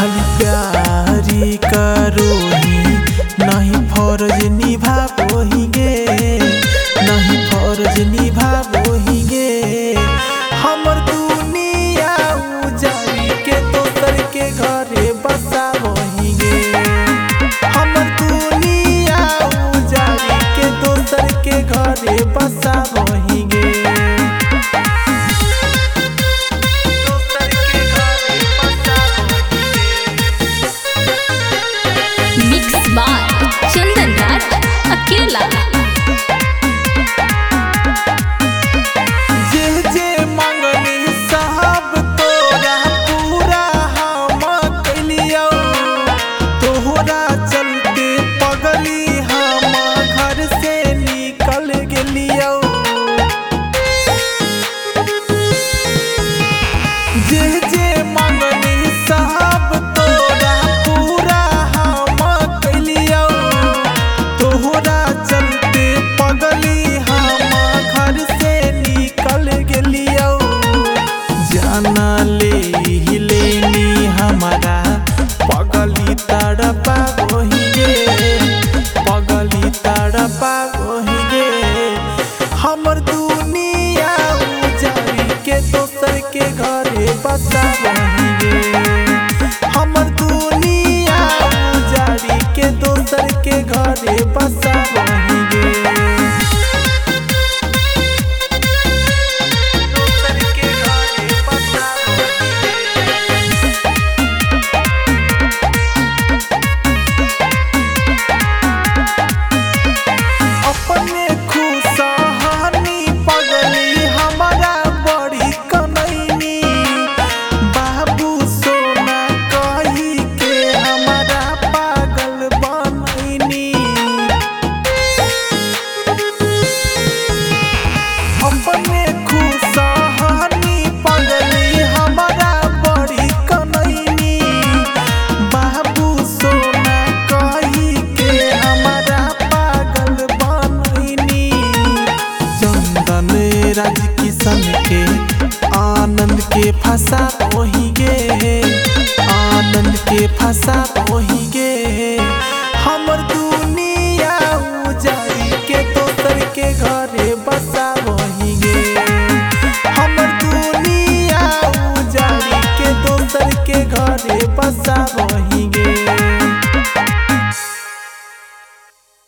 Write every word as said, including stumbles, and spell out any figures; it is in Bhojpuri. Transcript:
खाली प्यारी करोही नहीं फर्ज निभाबोहिगे, नहीं फर्ज निभाबोहिगे। हमर दुनिया उजारी के दोसर के घरे बसाबोहिगे, हमर दुनिया उजारी के दोसर के घरे बसाबोहिगे। मिक्स बाय चंदन राज अकेला। जे जे मंगनी साहब तोरा पूरा हम कैलियो, तोहरा चलते पगली हम घर से निकल गेलियो। जे जे मंगनी साहब तोरा पूरा हम कैलियो, तोहरा चलते पगली हम घर से निकल गेलियो। जाना ले ही लेनी हमारा पगली तड़पा गोहिगे, पगली तड़पा गोहिगे। हमर दुनिया उजारी के दोसर के घरे बसाबोहिगे, हमर दुनिया उजारी के दोसर के घरे बसाबोहिगे। अपने खुशहानी पगली हमारा बड़ी कनैनी, बाबू सोना कही के हमारा पागल बनैनी। अपने खुशहानी पगली हमारा बड़ी कनैनी, बाबू सोना कही के हमारा पागल बनैनी। चंदन राज किशन के आनंद के फंसा बोहिगे, आनंद के फंसा बोहिगे। हमर दुनिया उजारी के दोसर के घरे बसाबोहिगे, हमर दुनिया उजारी के दोसर के घरे बसाबोहिगे।